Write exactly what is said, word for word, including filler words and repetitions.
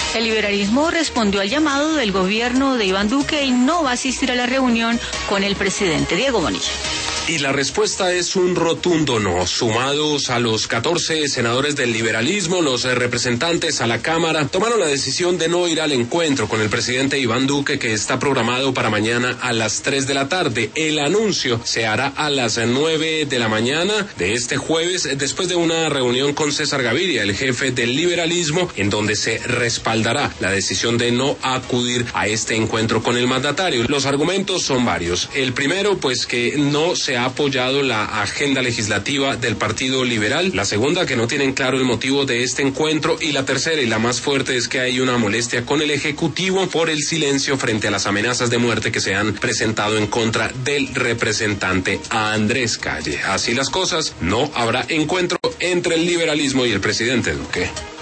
El liberalismo respondió al llamado del gobierno de Iván Duque y no va a asistir a la reunión con el presidente Diego Bonilla. Y la respuesta es un rotundo no. Sumados a los catorce senadores del liberalismo, los representantes a la Cámara tomaron la decisión de no ir al encuentro con el presidente Iván Duque, que está programado para mañana a las tres de la tarde. El anuncio se hará a las nueve de la mañana de este jueves, después de una reunión con César Gaviria, el jefe del liberalismo, en donde se respaldará la decisión de no acudir a este encuentro con el mandatario. Los argumentos son varios. El primero, pues que no se ha apoyado la agenda legislativa del Partido Liberal. La segunda, que no tienen claro el motivo de este encuentro. Y la tercera, y la más fuerte, es que hay una molestia con el Ejecutivo por el silencio frente a las amenazas de muerte que se han presentado en contra del representante Andrés Calle. Así las cosas, no habrá encuentro entre el liberalismo y el presidente Duque.